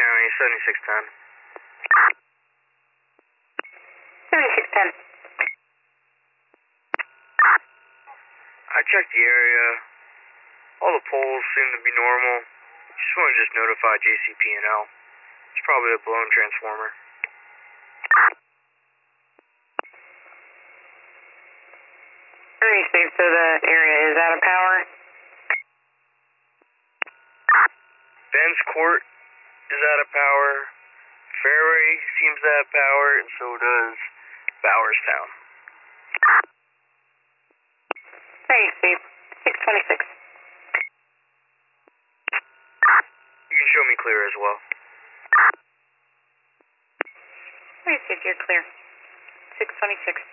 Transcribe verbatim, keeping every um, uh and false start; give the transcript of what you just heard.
County, seventy-six ten. seventy-six ten. I checked the area. All the poles seem to be normal. Just want to just notify J C P and L. It's probably a blown transformer. seventy-six, so the area is out of power. Ben's Court is out of power. Fairway seems to have power, and so does Bowerstown. seventy-six, six twenty-six. You can show me clear as well. seventy-six, you're clear. six twenty-six.